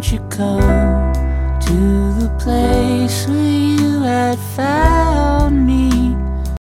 Won't you come to the place where you had found me?